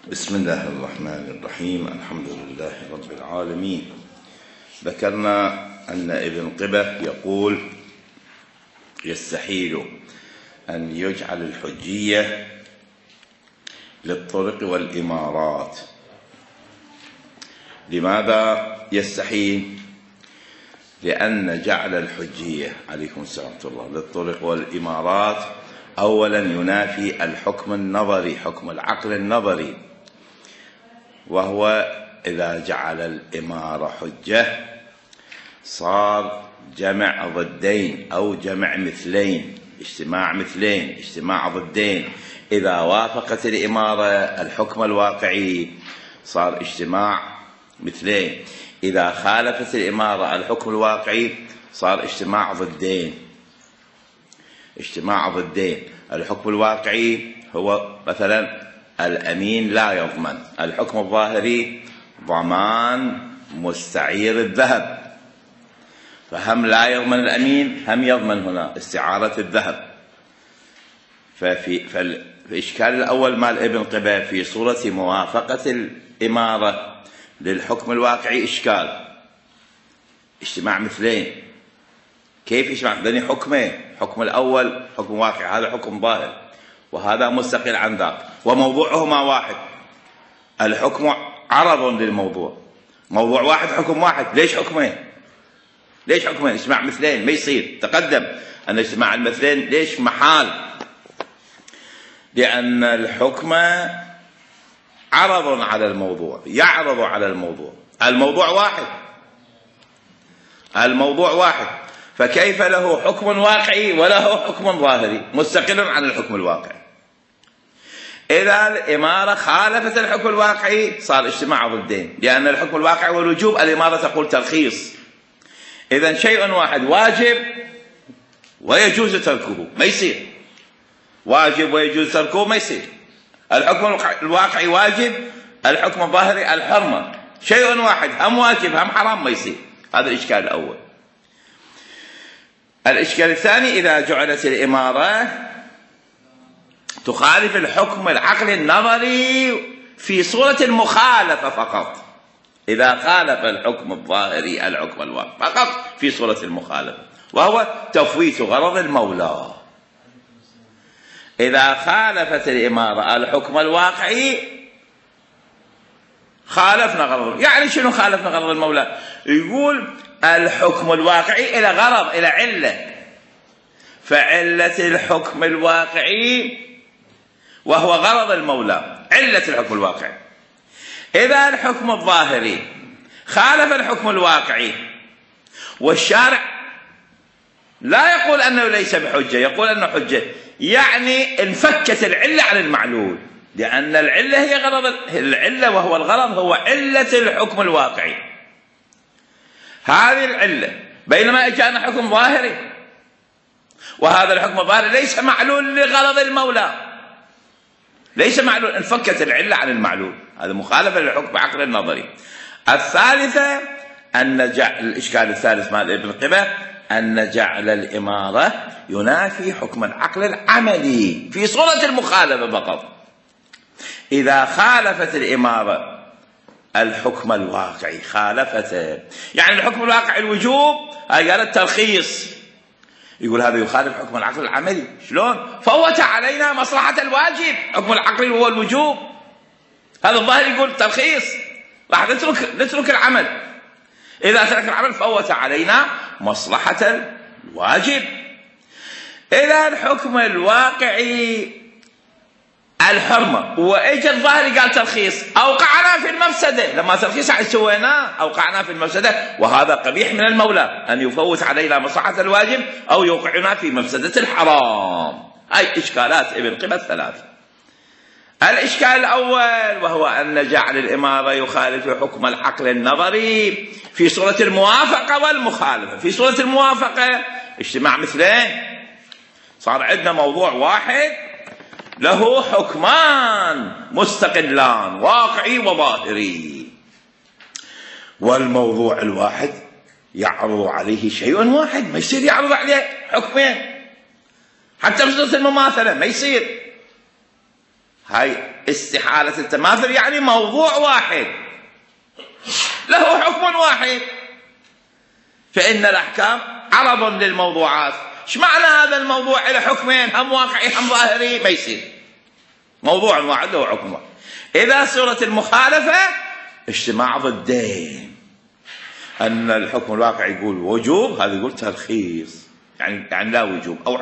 بسم الله الرحمن الرحيم. الحمد لله رب العالمين. ذكرنا أن ابن قبة يقول يستحيل أن يجعل الحجية للطرق والإمارات. لماذا يستحيل؟ لأن جعل الحجية عليكم السلام ورحمة الله للطرق والإمارات أولا ينافي الحكم النظري، حكم العقل النظري، وهو إذا جعل الإمارة حجة صار جمع ضدين أو جمع مثلين، اجتماع مثلين، اجتماع ضدين. إذا وافقت الإمارة الحكم الواقعي صار اجتماع مثلين، إذا خالفت الإمارة الحكم الواقعي صار اجتماع ضدين. اجتماع ضدين. الحكم الواقعي هو مثلا الأمين لا يضمن، الحكم الظاهري ضمان مستعير الذهب، فهم لا يضمن الأمين هم يضمن هنا استعارة الذهب. فالإشكال الأول مال ابن قبة في صورة موافقة الإمارة للحكم الواقعي إشكال، اجتماع مثلين. كيف اجتماع مثلين؟ حكمين، حكم الأول حكم واقع، هذا حكم ظاهر وهذا مستقل عن ذاك، وموضوعهما واحد. الحكم عرض للموضوع، موضوع واحد حكم واحد. ليش حكمين؟ ليش حكمين؟ اجتماع مثلين ما يصير. تقدم أن اجتماع المثلين ليش محال؟ لأن الحكم عرض على الموضوع، يعرض على الموضوع، الموضوع واحد، الموضوع واحد، فكيف له حكم واقعي وله حكم ظاهري مستقل عن الحكم الواقعي؟ إذا الإمارة خالفت الحكم الواقعي صار اجتماع ضدين، لأن الحكم الواقعي والوجوب الإمارة تقول ترخيص. إذا شيء واحد واجب ويجوز تركه ما يصير، واجب ويجوز تركه ما يصير. الحكم الواقعي واجب، الحكم الظاهري الحرمة، شيء واحد هم واجب هم حرام ما يصير. هذا الإشكال الأول. الإشكال الثاني إذا جعلت الإمارة تخالف الحكم العقلي النظري في صورة المخالفة فقط، إذا خالف الحكم الظاهري الحكم الواقعي فقط في صورة المخالفة، وهو تفويت غرض المولى. إذا خالفت الإمارة الحكم الواقعي خالفنا غرض. يعني شنو خالفنا غرض المولى؟ يقول الحكم الواقعي إلى غرض، إلى علة، فعلة الحكم الواقعي وهو غرض المولى، علة الحكم الواقعي. إذا الحكم الظاهري خالف الحكم الواقعي والشارع لا يقول أنه ليس بحجة، يقول أنه حجة، يعني انفكت العلة عن المعلول، لأن العلة هي غرض العلة، وهو الغرض هو علة الحكم الواقعي. هذه العلة، بينما جاءنا حكم ظاهري وهذا الحكم الظاهري ليس معلول لغرض المولى، ليس معلول، انفكت العلة عن المعلول. هذا مخالفة للحكم العقلي النظري. الثالثة أن جعل الإشكال الثالث مال ابن قبة أن جعل الإمارة ينافي حكم العقل العملي في صورة المخالفة فقط. إذا خالفت الإمارة الحكم الواقعي خالفته، يعني الحكم الواقعي الوجوب قال الترخيص، يقول هذا يخالف حكم العقل العملي. شلون؟ فوت علينا مصلحة الواجب، حكم العقل هو الوجوب، هذا الظاهر يقول ترخيص، راح نترك العمل. إذا ترك العمل فوت علينا مصلحة الواجب. إذا الحكم الواقعي الحرمة وإجا الظاهر قال ترخيص، أوقعنا في المفسدة. لما ترخيص عن سويناه أوقعنا في المفسدة، وهذا قبيح من المولى أن يفوت علينا مصلحة الواجب أو يوقعنا في مفسدة الحرام. هاي إشكالات ابن قبة الثلاث. الإشكال الأول وهو أن جعل الإمارة يخالف حكم العقل النظري في صورة الموافقة والمخالفة. في صورة الموافقة اجتماع مثلين، صار عندنا موضوع واحد له حكمان مستقلان، واقعي وظاهري، والموضوع الواحد يعرض عليه شيء واحد، ما يصير يعرض عليه حكمين حتى في صورة المماثلة ما يصير. هاي استحالة التماثل يعني موضوع واحد له حكم واحد، فإن الأحكام عرض للموضوعات. ايش معنى هذا الموضوع له حكمين هم واقعي هم ظاهري؟ ما يصير، موضوع واحد له حكم واحد. إذا صورة المخالفة اجتماع ضدين، أن الحكم الواقعي يقول وجوب، هذا يقول ترخيص يعني لا وجوب، أو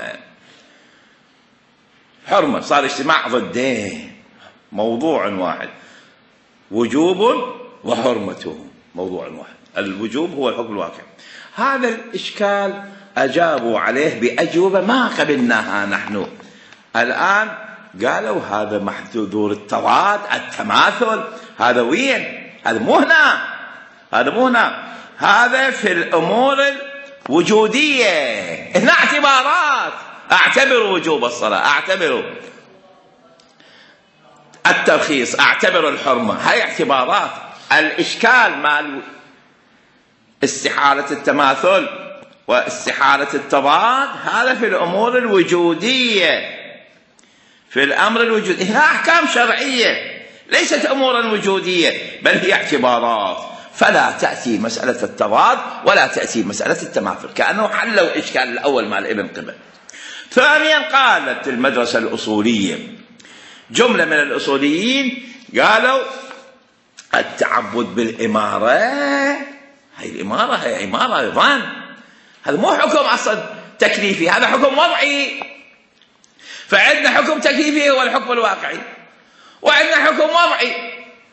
حرمة، صار اجتماع ضدين، موضوع واحد، وجوب وحرمته موضوع واحد. الوجوب هو الحكم الواقعي. هذا الإشكال أجابوا عليه بأجوبة ما قبلناها نحن. الآن قالوا هذا محذور التضاد التماثل، هذا وين؟ هذا مو هنا، هذا في الأمور الوجودية. هنا اعتبارات، اعتبروا وجوب الصلاة، اعتبروا الترخيص، اعتبروا الحرمة، هاي اعتبارات. الإشكال مع استحالة التماثل واستحالة التضاد هذا في الأمور الوجودية، في الأمر الوجودي. هنا أحكام شرعية ليست أمورا وجودية، بل هي اعتبارات، فلا تأتي مسألة التضاد ولا تأتي مسألة التماثل، كأنه حلوا الإشكال الأول مع ابن قبل. ثانيا قالت المدرسة الأصولية، جملة من الأصوليين قالوا التعبد بالإمارة، هاي الإمارة هي إمارة أيضا، هذا مو حكم أصلا تكليفي، هذا حكم وضعي. فعندنا حكم تكليفي هو الحكم الواقعي، وعندنا حكم وضعي،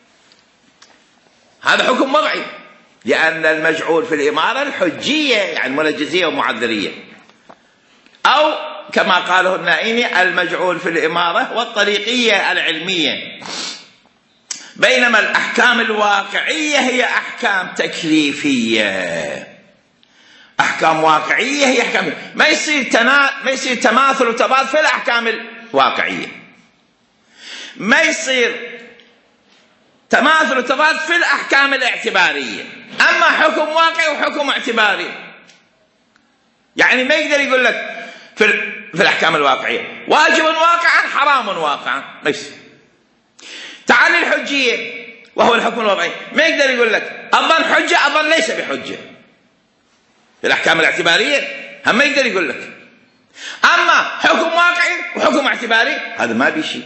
هذا حكم وضعي، لأن المجعول في الإمارة الحجية يعني منجزية ومعذرية، أو كما قاله النائمي المجعول في الإمارة والطريقية العلمية. بينما الأحكام الواقعية هي أحكام تكليفية، أحكام واقعية هي أحكام، ما يصير تماثل وتضاد في الأحكام الواقعية، ما يصير تماثل وتضاد في الأحكام الاعتبارية. أما حكم واقعي وحكم اعتباري، يعني ما يقدر يقول لك في الأحكام الواقعية واجب واقعا حرام واقعا، ما يصير. تعالي الحجية وهو الحكم الوضعي، ما يقدر يقول لك أظن حجة أظن ليس بحجة، في الأحكام الاعتبارية هم ما يقدر يقول لك. أما حكم واقعي وحكم اعتباري هذا ما بيشي،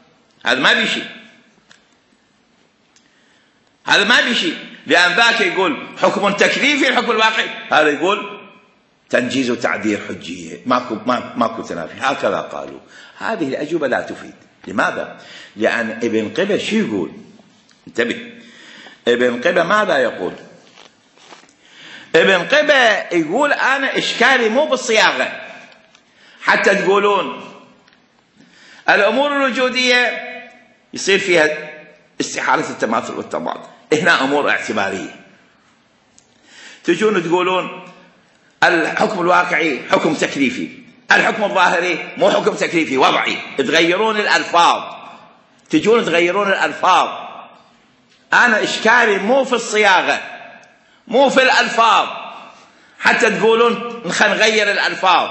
هذا ما بيشي، لأن ذاك يقول حكم تكليفي، الحكم الواقعي هذا يقول تنجيز وتعديل حجية، ماكو تنافي، هكذا قالوا. هذه الأجوبة لا تفيد. لماذا؟ لأن ابن قبة شو يقول؟ انتبه، ابن قبة ماذا يقول؟ ابن قبة يقول أنا إشكالي مو بالصياغة، حتى تقولون الأمور الوجودية يصير فيها استحالة التماثل والتضاد، هنا أمور اعتبارية. تجون تقولون الحكم الواقعي حكم تكليفي، الحكم الظاهري مو حكم تكليفي وضعي، تغيرون الألفاظ، تجون تغيرون الألفاظ. أنا إشكالي مو في الصياغة، مو في الألفاظ، حتى تقولون نغير الألفاظ.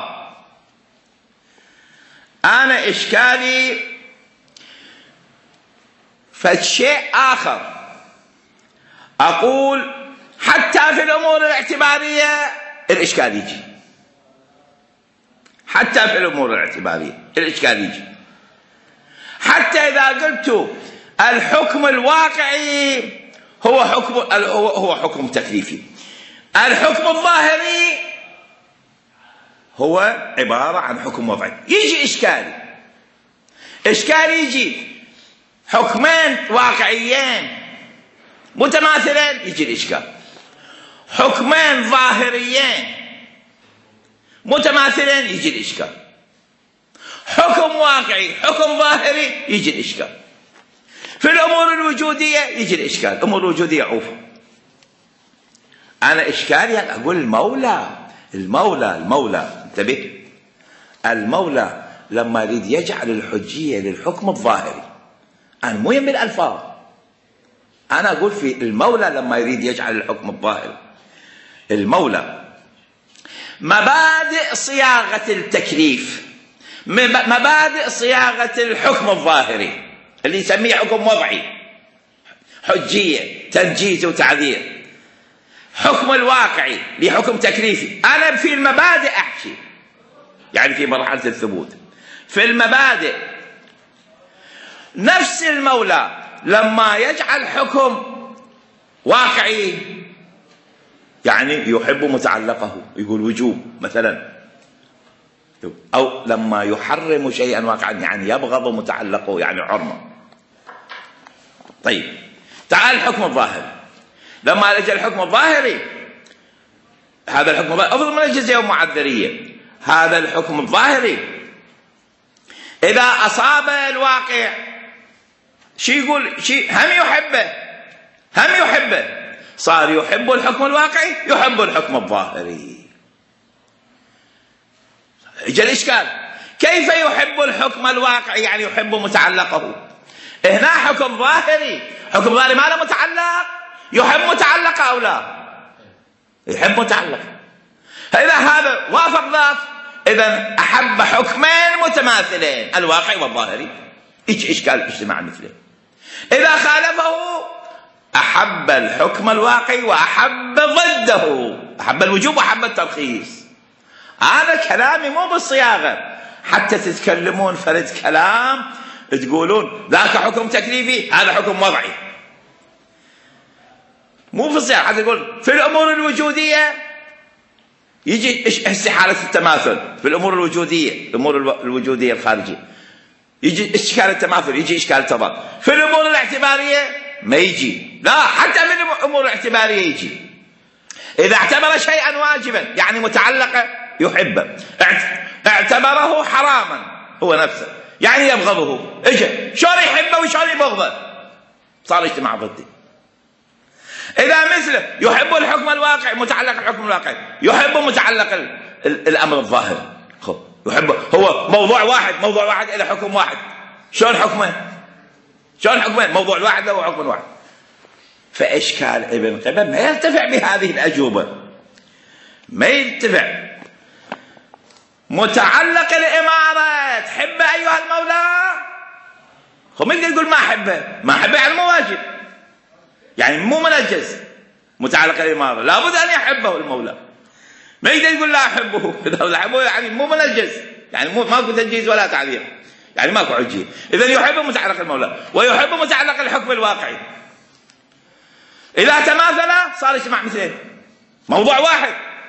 أنا إشكالي فالشيء آخر، أقول حتى في الأمور الاعتبارية الإشكال يجي، حتى في الأمور الاعتبارية الإشكال يجي. حتى إذا قلت الحكم الواقعي هو حكم تكليفي، الحكم الظاهري هو عبارة عن حكم وضعي، يجي إشكال يجي حكمين واقعيين متماثلين يجي الإشكال، حكمين ظاهريين متماثلين يجي الإشكال، حكم واقعي حكم ظاهري يجي الإشكال. في الأمور الوجودية يجي الإشكال، الأمور الوجودية عوفة. أنا إشكالي أقول المولى انتبه، المولى لما يريد يجعل الحجية للحكم الظاهري، أنا مو يم الألفاظ، أنا أقول في المولى لما يريد يجعل الحكم الظاهري، المولى مبادئ صياغة التكليف، مبادئ صياغة الحكم الظاهري، اللي يسميه حكم وضعي، حجية، تنجيز وتعذير. حكم الواقعي لحكم تكليفي. أنا في المبادئ أحكي، يعني في مرحلة الثبوت، في المبادئ نفس المولى لما يجعل حكم واقعي يعني يحب متعلقه، يقول وجوب مثلا، أو لما يحرم شيئا واقعا يعني يبغض متعلقه يعني حرمه. طيب تعال الحكم الظاهري. لما أجى الحكم الظاهري، هذا الحكم الظاهري أفضل من الجزية والمعذرية. هذا الحكم الظاهري إذا أصاب الواقع شي يقول شي هم يحبه صار يحب الحكم الواقعي يحب الحكم الظاهري. اجى الإشكال، كيف يحب الحكم الواقعي يعني يحب متعلقه؟ هنا حكم ظاهري، حكم ظاهري ما له متعلق، يحب متعلقه أو لا؟ يحب متعلقه. فإذا هذا وافق ذاك إذا أحب حكمين متماثلين، الواقعي والظاهري، يجي إشكال اجتماع مثله. إذا خالفه أحب الحكم الواقعي وأحب ضده، أحب الوجوب وأحب الترخيص. هذا كلامي مو بالصياغة، حتى تتكلمون فرد كلام تقولون ذاك حكم تكليفي هذا حكم وضعي، مو في الصياغة. حتى تقول في الأمور الوجودية يجي استحالة التماثل، في الأمور الوجودية، الأمور الوجودية الخارجية يجي إشكال التماثل، يجي إشكال التضاد. في الأمور الاعتبارية ما يجي، لا حتى في الأمور الاعتبارية يجي. إذا اعتبر شيئا واجبا يعني متعلقة يحبه، اعتبره حراما هو نفسه يعني يبغضه، اجى شلون يحبه وشلون يبغضه، صار اجتماع ضدي. إذا مثله يحب الحكم الواقعي، متعلق الحكم الواقعي يحب متعلق الأمر الظاهر، يحب هو موضوع واحد إلى حكم واحد، شلون حكمه؟ موضوع واحد له حكم واحد. فإشكال ابن قبل ما يرتفع بهذه الأجوبة، ما يرتفع. متعلق الإمارة تحب أيها المولى، هو من يقول ما أحبه يعني مو واجب، يعني مو منجز. متعلق الإمارة لابد أن يحبه المولى، ما يقدر يقول لا أحبه، إذا أحبه يعني مو منجز، يعني ماكو تنجيز ولا تعذير، يعني ماكو عجية. إذا يحب متعلق المولى ويحب متعلق الحكم الواقعي. إذا تماثل صار اجتماع مثلين، موضوع واحد،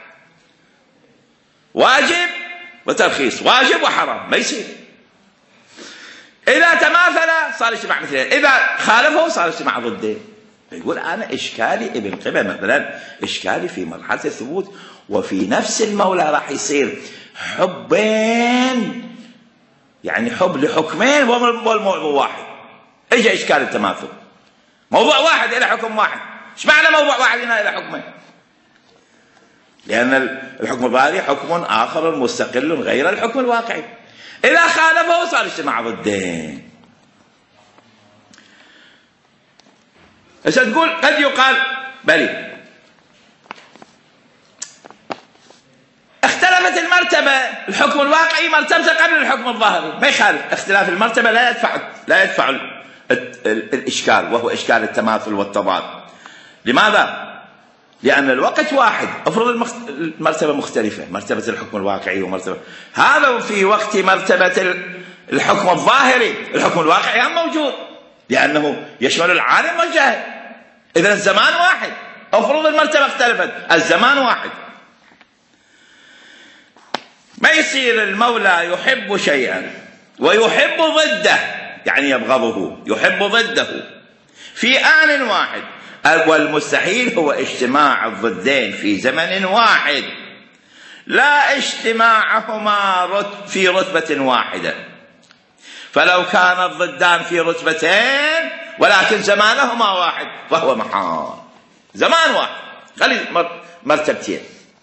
واجب وترخيص، واجب وحرام، ما يصير. إذا تماثل صار اجتماع مثلين، إذا خالفه صار اجتماع ضده. يقول أنا إشكالي ابن قبة مثلا، إشكالي في مرحلة الثبوت وفي نفس المولى راح يصير حبين، يعني حب لحكمين والموضوع واحد. اجى إشكال التماثل، موضوع واحد إلى حكم واحد. ايش معنى موضوع واحد هنا إلى حكمين؟ لأن الحكم الظاهري حكم آخر مستقل غير الحكم الواقعي. إذا خالفه صار اجتماع ضدين. هسه تقول قد يقال بلي اختلفت المرتبة، الحكم الواقعي مرتبته قبل الحكم الظاهري، ما يخالف. اختلاف المرتبة لا يدفع الإشكال، وهو إشكال التماثل والتضاد. لماذا؟ لأن الوقت واحد. افرض المرتبة مختلفة، مرتبة الحكم الواقعي ومرتبة هذا في وقت مرتبة الحكم الظاهري، الحكم الواقعي هم موجود لأنه يشمل العالم والجاهل. إذن الزمان واحد. افرض المرتبة اختلفت، الزمان واحد. ما يصير المولى يحب شيئا ويحب ضده، يعني يبغضه، يحب ضده في آن واحد. والمستحيل هو اجتماع الضدين في زمن واحد، لا اجتماعهما في رتبة واحدة. فلو كان الضدان في رتبتين ولكن زمانهما واحد فهو محال. زمان واحد خلي مرتبتين.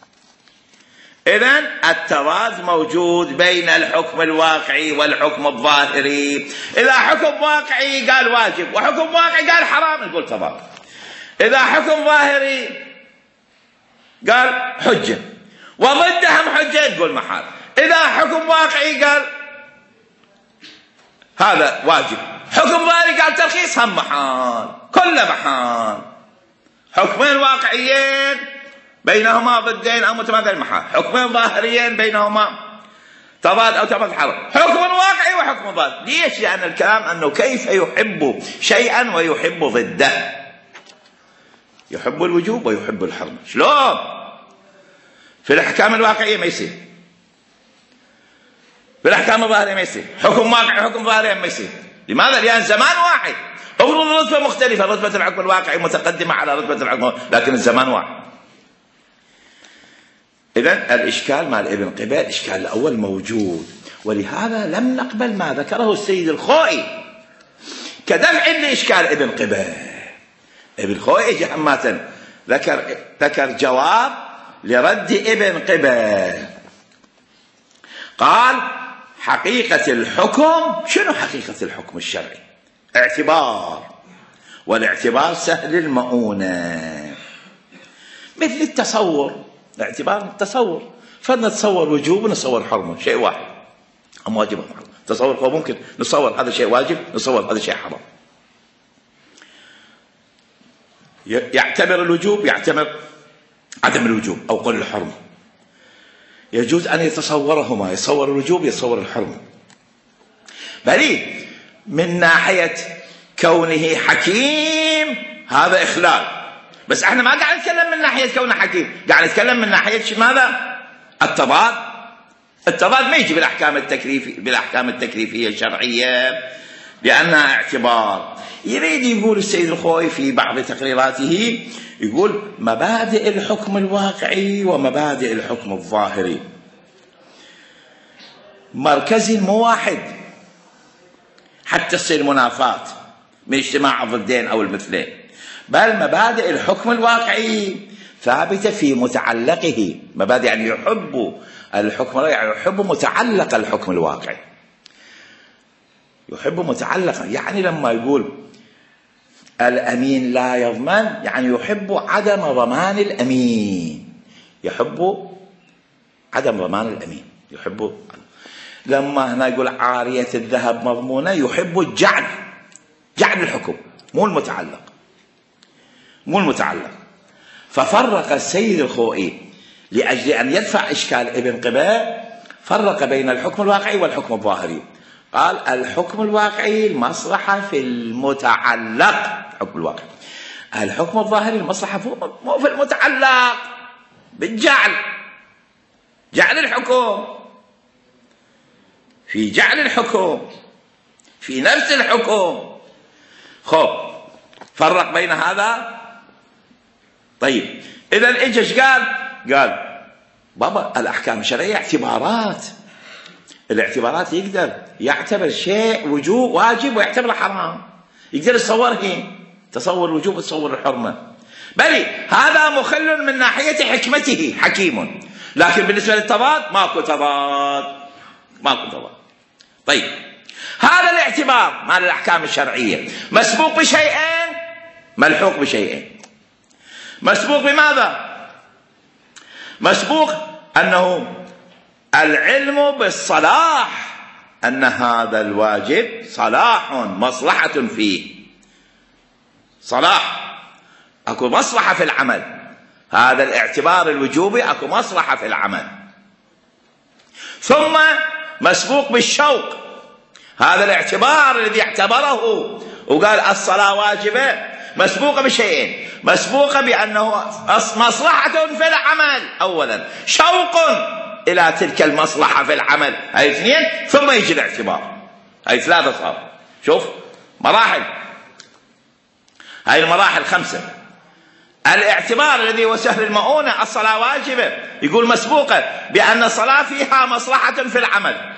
إذن التضاد موجود بين الحكم الواقعي والحكم الظاهري. إذا حكم واقعي قال واجب وحكم واقعي قال حرام نقول تضاد. إذا حكم ظاهري قال حجة وضدهم حجة نقول محال. إذا حكم واقعي قال هذا واجب حكم ظاهري قال ترخيص هم محال، كله محال. حكمين واقعيين بينهما ضدين أو متماثلين محال، حكمين ظاهريين بينهما تضاد أو تماثل حرام، حكم واقعي وحكم ضاد. ليش؟ لأن الكلام أنه كيف يحب شيئا ويحب ضده، يحب الوجوب ويحب الحرمة. شلون؟ في الأحكام الواقعية ما يصير، في الأحكام الظاهرية ما يصير، حكم واقعي حكم ظاهري ما يصير. لماذا؟ لأن زمان واحد، افرض رتبة مختلفة، رتبة الحكم الواقعي متقدمة على رتبة الحكم، لكن الزمان واحد. إذن الإشكال مع ابن قبة الإشكال الأول موجود، ولهذا لم نقبل ما ذكره السيد الخوئي كدفع لإشكال ابن قبة. ابن الخوئي جهمة ذكر جواب لرد ابن قبة، قال حقيقة الحكم، شنو حقيقة الحكم الشرعي؟ اعتبار، والاعتبار سهل المؤونة، مثل التصور، اعتبار التصور، فنتصور وجوب ونتصور حرمه، شيء واحد، أم واجب أم حرام. تصور ممكن نتصور هذا شيء واجب، نتصور هذا شيء حرام. يعتبر الوجوب، يعتبر عدم الوجوب أو قل الحرمة، يجوز أن يتصورهما، يتصور الوجوب يتصور الحرمة. بل من ناحية كونه حكيم هذا إخلال، بس احنا ما قاعد نتكلم من ناحية كونه حكيم، قاعد نتكلم من ناحية ماذا؟ التضاد. التضاد ما يجي بالأحكام التكليفية الشرعية لأنها اعتبار. يريد يقول السيد الخوئي في بعض تقريراته، يقول مبادئ الحكم الواقعي ومبادئ الحكم الظاهري مركزي مو واحد حتى تصير منافاة من اجتماع الضدين أو المثلين، بل مبادئ الحكم الواقعي ثابتة في متعلقه. مبادئ يعني يحب الحكم، يعني يحب متعلق الحكم الواقعي، يحب متعلقا. يعني لما يقول الأمين لا يضمن، يعني يحب عدم ضمان الأمين، يحب عدم ضمان الأمين، يحب. لما هنا يقول عارية الذهب مضمونة، يحب الجعل، جعل الحكم مو المتعلق، مو المتعلق. ففرق السيد الخوئي لأجل أن يدفع إشكال ابن قبة، فرق بين الحكم الواقعي والحكم الظاهري. قال الحكم الواقعي المصلحة في المتعلق، الحكم الواقعي. الحكم الظاهري المصلحة مو في المتعلق، بالجعل، جعل الحكم، في جعل الحكم، في نفس الحكم. خب فرق بين هذا. طيب إذن إيش قال بابا الأحكام الشرعية اعتبارات، الاعتبارات يقدر يعتبر شيء وجوب واجب ويعتبره حرام، يقدر يصوره تصور الوجوب وتصور الحرمة، بل هذا مخل من ناحية حكمته، حكيم. لكن بالنسبة للتضاد ماكو تضاد، ماكو تضاد. طيب هذا الاعتبار مال الأحكام الشرعية مسبوق بشيئين ملحوق بشيئين. مسبوق بماذا؟ مسبوق أنه العلم بالصلاح، أن هذا الواجب صلاح، مصلحة فيه، صلاح، أكو مصلحة في العمل. هذا الاعتبار الوجوبي أكو مصلحة في العمل. ثم مسبوق بالشوق، هذا الاعتبار الذي اعتبره وقال الصلاة واجبة مسبوقة بشيئين، مسبوقة بأنه مصلحة في العمل أولا، شوق إلى تلك المصلحة في العمل، هاي اثنين، ثم يجي الاعتبار، هاي ثلاثة صار. شوف مراحل، هاي المراحل 5. الاعتبار الذي هو سهل المؤونة، الصلاة واجبة، يقول مسبوقة بأن الصلاة فيها مصلحة في العمل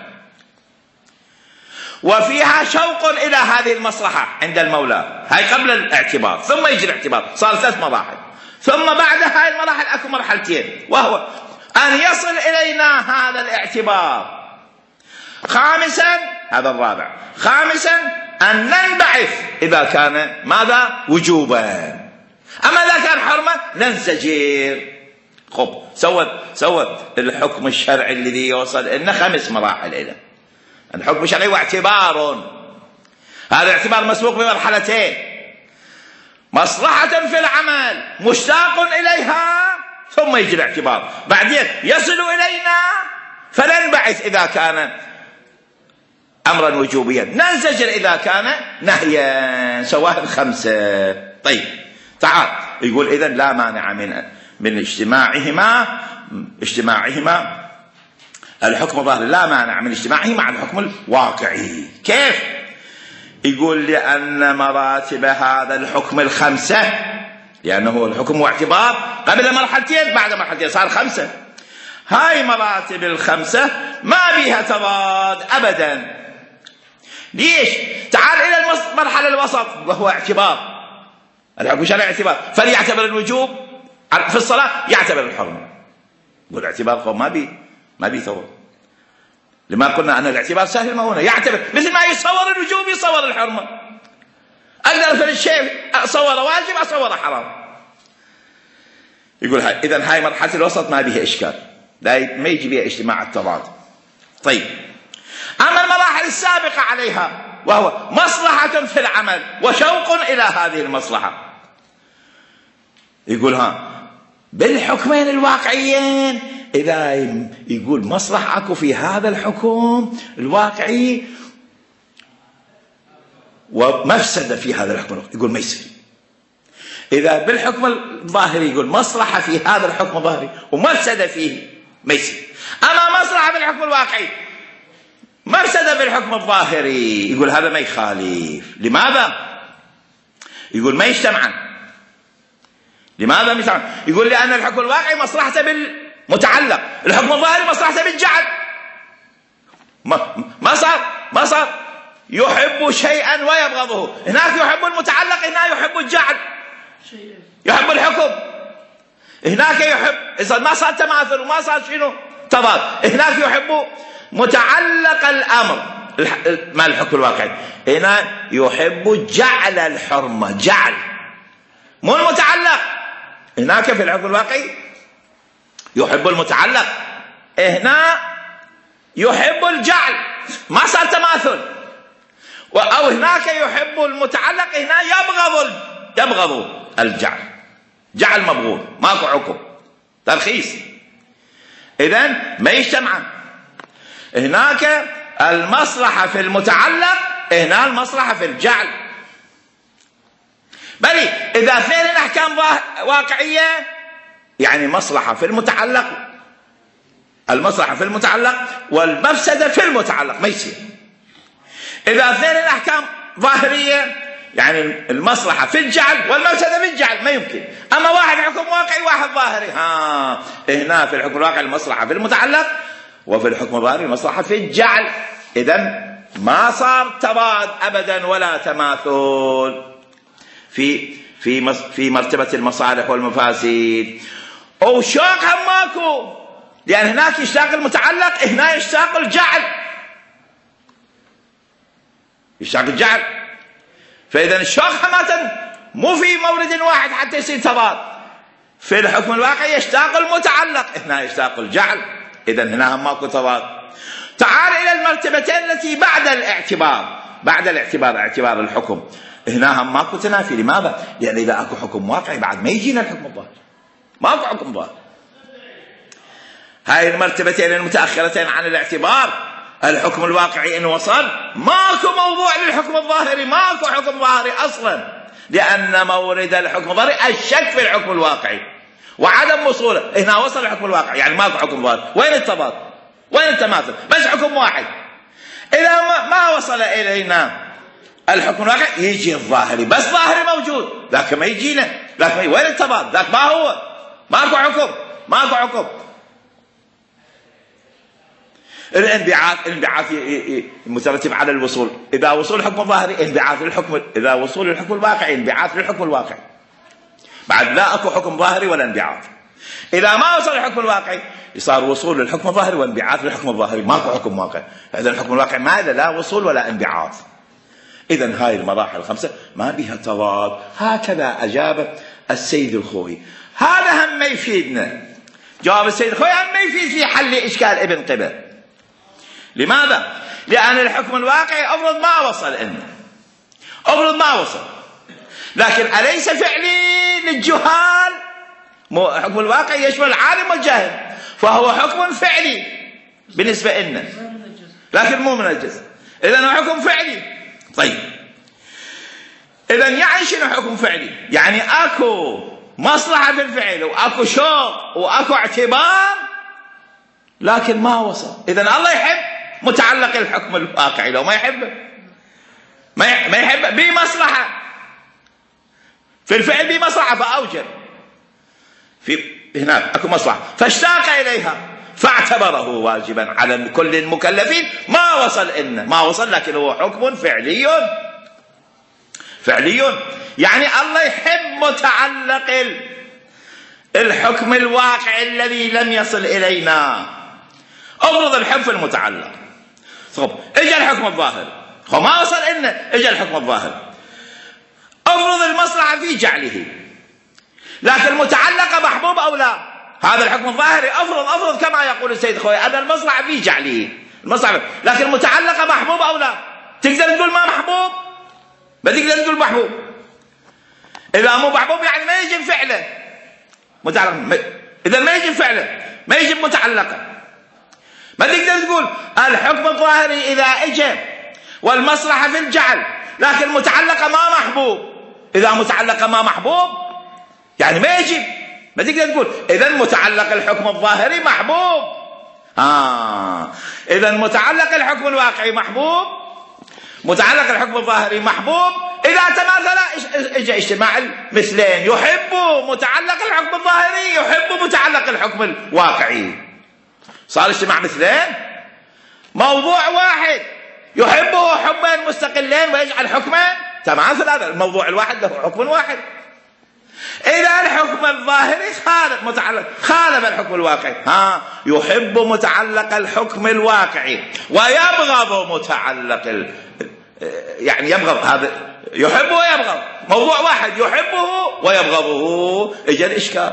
وفيها شوق إلى هذه المصلحة عند المولى، هاي قبل الاعتبار. ثم يجي الاعتبار، صار 3 مراحل. ثم بعد هاي المراحل أكو مرحلتين، وهو أن يصل إلينا هذا الاعتبار. خامسا، هذا الرابع، خامسا أن ننبعث إذا كان ماذا؟ وجوبا. أما إذا كان حرمة ننزجر. خب سوت الحكم الشرعي الذي يوصل إن 5 مراحل إلى الحكم الشرعي واعتبار. هذا اعتبار مسبوق بمرحلتين: مصلحة في العمل مشتاق إليها، ثم يجي الاعتبار بعدين يصل إلينا فننبعث إذا كان أمرا وجوبيا، ننزجر إذا كان نهيا. شواهد 5. طيب تعال يقول إذن لا مانع من اجتماعهما الحكم الظاهري، لا مانع من اجتماعه مع الحكم الواقعي. كيف؟ يقول لأن مراتب هذا الحكم 5، لأنه الحكم واعتبار قبل مرحلتين، بعد مرحلتين صار 5. هاي مراتب 5 ما بها تضاد أبدا. ليش؟ تعال إلى المرحلة الوسط وهو اعتبار. الحكم الشرعي اعتبار، فليعتبر الوجوب في الصلاة يعتبر الحرمة. يقول اعتبار ما بي ثور. لما قلنا أن الاعتبار سهل، ما هنا يعتبر مثل ما يصور الوجوب يصور الحرمة. أقدر في الشيء أصور واجب أصور حرام. يقول إذن هاي مرحلة الوسط ما بها إشكال، ما يجي بها اجتماع التضاد. طيب أما المراحل السابقة عليها وهو مصلحة في العمل وشوق إلى هذه المصلحة، يقول بالحكمين الواقعيين، إذا يقول مصلحة أكو في هذا الحكم الواقعي ومفسدة في هذا الحكم يقول ما يصير. إذا بالحكم الظاهري يقول مصلحة في هذا الحكم الظاهري ومفسدة فيه ما يصير. أما مصلحة بالحكم الواقعي مفسدة بالحكم الظاهري يقول هذا ما يخالف. لماذا؟ يقول ما يجتمعان. لماذا ما يجتمعان؟ يقول لأن الحكم الواقعي مصلحته بالمتعلق، الحكم الظاهري مصلحته بالجعل. ما صار يحب شيئا ويبغضه، هناك يحب المتعلق، هناك يحب الجعل، يحب الحكم، هناك يحب. إذا ما صار تماثل وما صار شنو تضاد، هناك يحب متعلق الأمر ما الحكم الواقعي، هنا يحب جعل الحرمة، جعل مو المتعلق. هناك في الحكم الواقعي يحب المتعلق، هنا يحب الجعل، ما صار تماثل. أو هناك يحب المتعلق، هنا يبغض الجعل، جعل مبغوض، ماكو حكم ترخيص. إذن ما يجتمعان. هناك المصلحة في المتعلق، هنا المصلحة في الجعل. بل إذا اثنين الأحكام واقعية يعني مصلحة في المتعلق، المصلحة في المتعلق والمفسدة في المتعلق ما يصير. إذا اثنين الأحكام ظاهرية يعني المصلحة في الجعل والمفسدة في الجعل ما يمكن. أما واحد حكم واقعي واحد ظاهري، هنا في الحكم الواقعي المصلحة في المتعلق وفي الحكم الظاهري المصلحة في الجعل. إذن ما صار تضاد أبدا ولا تماثل في مرتبة المصالح والمفاسد. وشوق هم ماكو، لأن هناك يشتاق المتعلق، هنا يشتاق الجعل، يشتاق الجعل. فإذا الشوق حماة مو في مورد واحد حتى يصير تضاد. في الحكم الواقعي يشتاق المتعلق، هنا يشتاق الجعل، إذن هنا هم ماكو تضاد. تعال إلى المرتبتين التي بعد الاعتبار اعتبار الحكم، هنا هم ماكو تنافي. لماذا؟ لأن إذا أكو حكم واقعي بعد ما يجينا الحكم الظاهر، ماكو حكم ظاهر. هاي المرتبتين المتأخرتين عن الاعتبار، الحكم الواقعي إن وصل ماكو موضوع للحكم الظاهري، ماكو حكم ظاهري أصلا، لأن مورد الحكم الظاهري الشك في الحكم الواقعي وعدم وصوله. هنا وصل الحكم الواقعي يعني ماكو حكم ظاهري. وين التضاد؟ وين التماثل؟ بس حكم واحد. إذا ما وصل إلينا الحكم الواقعي يجي الظاهري، بس ظاهري موجود لكن ما يجينا، لكن وين التضاد؟ لكن ما هو ماكو حكم. الانبعاث مترتب على الوصول. إذا وصول الحكم الظاهري انبعاث للحكم، إذا وصول الحكم الواقعي انبعاث للحكم الواقعي. بعد لا أكو حكم ظاهري ولا انبعاث. إذا ما وصل الحكم الواقعي يصار وصول للحكم الظاهري وانبعاث للحكم الظاهري، ماكو حكم واقعي. إذا الحكم الواقعي ما لا وصول ولا انبعاث. إذن هاي المراحل 5 ما بها تضاد. هكذا أجاب السيد الخوئي. هذا هم ما يفيدنا، جواب السيد الخوئي هم ما يفيد في حل إشكال ابن قبل. لماذا؟ لأن الحكم الواقعي أفرض ما وصل لنا، افرض ما وصل، لكن أليس فعلي للجهال؟ حكم الواقع يشمل العالم والجاهل، فهو حكم فعلي بالنسبة لنا لكن مو منجز. إذن حكم فعلي. طيب إذن يعني شنو حكم فعلي؟ يعني أكو مصلحة في الفعل وأكو شوق وأكو اعتبار لكن ما وصل. إذن الله يحب متعلق الحكم الواقعي، لو ما يحبه ما يحبه بمصلحة في الفعل، بمصلحة فأوجب في هناك أكو مصلحة فاشتاق إليها فاعتبره واجبا على كل المكلفين. ما وصل ما وصل، لكن هو حكم فعلي. يعني الله يحب متعلق الحكم الواقعي الذي لم يصل إلينا. افرض الحب في المتعلق، طب اجى الحكم الظاهر، ما وصل إلنا، اجى الحكم الظاهر. افرض المصلحة في جعله، لكن المتعلق محبوب أو لا، هذا الحكم الظاهري. افرض كما يقول السيد خوي أن المصلحة في جعله، المصلحة لكن المتعلق محبوب أو لا. تقدر تقول ما محبوب؟ ما تقدر تقول محبوب. إذا مو محبوب يعني ما يجب فعله متعلق، إذا ما يجب فعله ما يجب متعلقه. ما تقدر تقول الحكم الظاهري إذا اجى والمصلحة في الجعل لكن متعلقة ما محبوب، إذا متعلقة ما محبوب يعني ما يجب. ما تقدر تقول إذا متعلق الحكم الظاهري محبوب. إذا متعلق الحكم الواقعي محبوب، متعلق الحكم الظاهري محبوب. إذا تماثل اجى اجتماع المثلين، يحب متعلق الحكم الظاهري يحب متعلق الحكم الواقعي، صار اجتماع مثلين، موضوع واحد يحبه حبين مستقلين ويجعل حكمين. تماثل هذا الموضوع الواحد له حكم واحد. إذا الحكم الظاهري خالف الحكم الواقعي، يحب متعلق الحكم الواقعي ويبغض متعلق يعني يبغض، هذا يحب ويبغض، موضوع واحد يحبه ويبغضه. اجى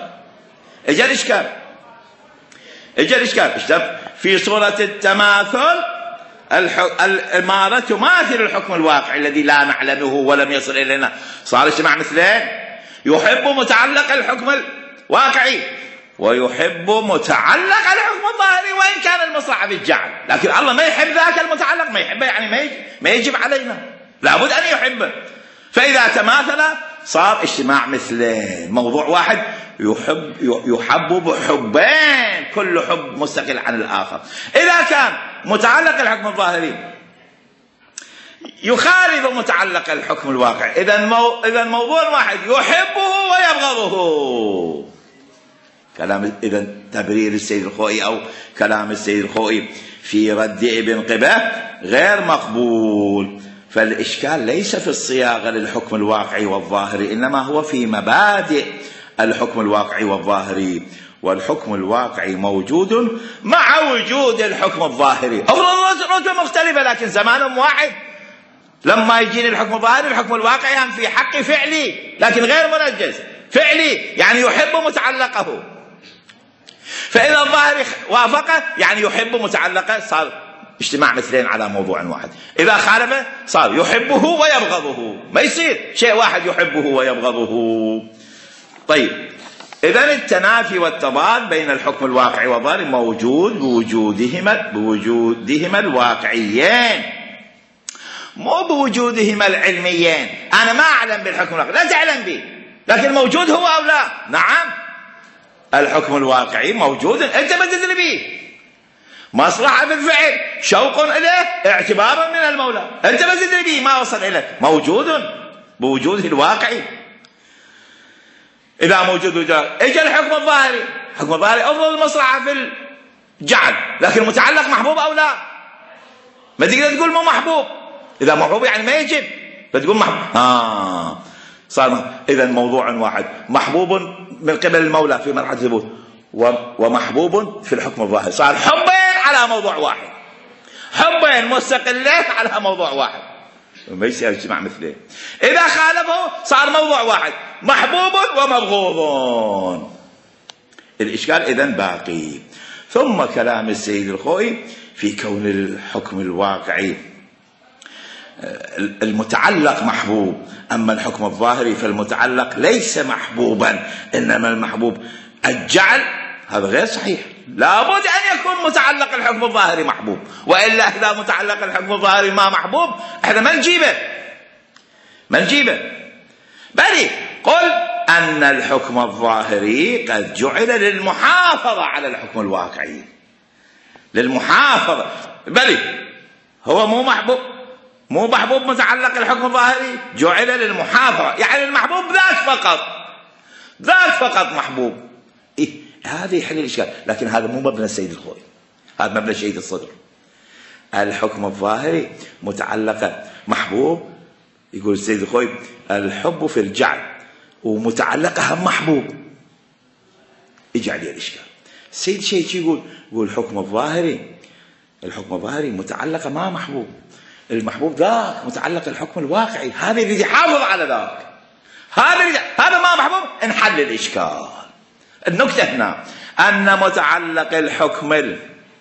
الإشكال في صورة التماثل. ما تماثل الحكم الواقعي الذي لا نعلمه ولم يصل إلينا، صار اجتماع مثلين، يحب متعلق الحكم الواقعي ويحب متعلق الحكم الظاهري وإن كان المصلحة في الجعل. لكن الله ما يحب ذاك المتعلق، ما يحبه يعني ما يجب علينا، لابد أن يحبه. فإذا تماثل صار اجتماع مثلين، موضوع واحد يحب بحبين، كل حب مستقل عن الآخر. إذا كان متعلق الحكم الظاهري يخالف متعلق الحكم الواقع، إذا موضوع واحد يحبه ويبغضه. كلام إذا تبرير السيد الخوئي أو كلام السيد الخوئي في رد ابن قبة غير مقبول. فالإشكال ليس في الصياغة للحكم الواقعي والظاهري، إنما هو في مبادئ الحكم الواقعي والظاهري. والحكم الواقعي موجود مع وجود الحكم الظاهري. رتبة مختلفة لكن زمانهم واحد. لما يجيني الحكم الظاهري الحكم الواقعي هم في حق فعلي لكن غير منجز، فعلي يعني يحب متعلقه. فإذا الظاهر وافقه يعني يحب متعلقه، صار اجتماع مثلين على موضوع واحد. إذا خالفه صار يحبه ويبغضه، ما يصير شيء واحد يحبه ويبغضه. طيب إذن التنافي والتضاد بين الحكم الواقعي والظاهري موجود بوجودهما الواقعيين، مو بوجودهما العلميين. أنا ما أعلم بالحكم الواقعي، لا تعلم به، لكن موجود هو أو لا؟ نعم، الحكم الواقعي موجود، أنت ما تدري به. مصلحة في الفعل، شوق إليه، اعتبار من المولى، أنت ما تدري به، ما وصل إليك، موجود بوجوده الواقعي. إذا موجود إجا الحكم الظاهري، الحكم الظاهري أفضل المصلحة في الجعل، لكن متعلق محبوب أو لا؟ ما تقدر تقول مو محبوب، إذا محبوب يعني ما يجب، فتقول محبوب. صار إذا موضوع واحد، محبوب من قبل المولى في مرحلة الثبوت ومحبوب في الحكم الظاهري، صار حبين على موضوع واحد، حبين مستقلين على موضوع واحد، ما يصير اجتماع مثله. إذا خالفه صار موضوع واحد، محبوب ومبغوض. الإشكال إذن باقي. ثم كلام السيد الخوئي في كون الحكم الواقعي المتعلق محبوب، أما الحكم الظاهري فالمتعلق ليس محبوبا، إنما المحبوب الجعل. هذا غير صحيح، لابد أن يكون متعلق الحكم الظاهري محبوب، وإلا إذا متعلق الحكم الظاهري ما محبوب احنا ما نجيبه. بل قل أن الحكم الظاهري قد جعل للمحافظة على الحكم الواقعي، للمحافظة. بل هو مو محبوب متعلق الحكم الظاهري، جعل للمحافظة، يعني المحبوب ذاك فقط محبوب. هذا يحل الإشكال، لكن هذا مو مبنى السيد الخوئي، هذا مبنى شهيد الصدر. الحكم الظاهري متعلق محبوب، يقول السيد الخوئي الحب في الجعل ومتعلقها محبوب، يجي عليه الإشكال. السيد شيء يقول الحكم الظاهري متعلقة ما محبوب، المحبوب ذاك متعلق الحكم الواقعي، هذا يريد يحافظ على ذاك، هذا ما محبوب، انحل الإشكال. النكتة هنا أن متعلق الحكم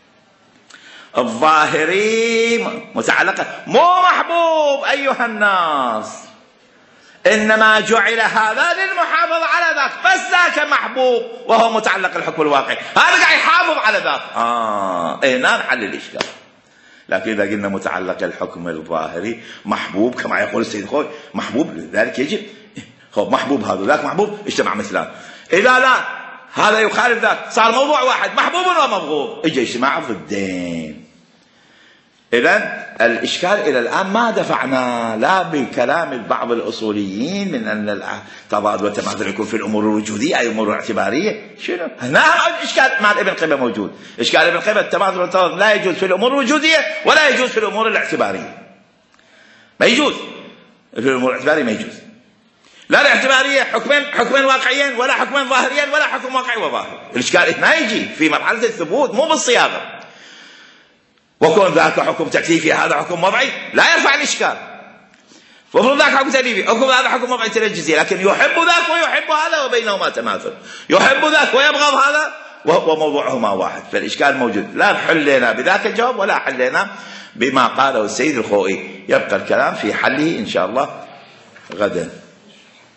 الظاهري متعلقة مو محبوب أيها الناس، إنما جعل هذا للمحافظة على ذاك، بس ذاك محبوب وهو متعلق الحكم الواقعي، هذا قاعد يحافظ على ذاك. هنا نحل الإشكال. لكن إذا قلنا متعلق الحكم الظاهري محبوب كما يقول السيد الخوئي محبوب، لذلك يجب محبوب هذا ذاك محبوب اجتمع مثلان. إذا لا هذا يخالف ذاك، صار موضوع واحد محبوب ومبغوض، اجى اجتماع ضدين. إذن الإشكال إلى الآن ما دفعنا لا بكلام بعض الأصوليين من أن التضاد والتماثل يكون في الأمور الوجودية أي الأمور الاعتبارية. شنو هنا الإشكال مع ابن قيم موجود، إشكال ابن قيم التماثل والتضاد لا يجوز في الأمور الوجودية ولا يجوز في الأمور الاعتبارية، ما يجوز في الأمور الاعتبارية، ما يجوز لا الاعتبارية حكمين واقعيين ولا حكمين ظاهريين ولا حكم واقعي وظاهر. الإشكال هنا يجي في مرحلة الثبوت مو بالصياغة، وكون ذاك حكم تكليفي هذا حكم وضعي لا يرفع الإشكال. وفرض ذاك حكم تكليفي حكم هذا حكم وضعي تنجزي، لكن يحب ذاك ويحب هذا وبينهما تماثل، يحب ذاك ويبغض هذا وموضوعهما واحد. فالإشكال موجود، لا حلنا بذاك الجواب ولا حلنا بما قاله السيد الخوئي. يبقى الكلام في حله إن شاء الله غدا.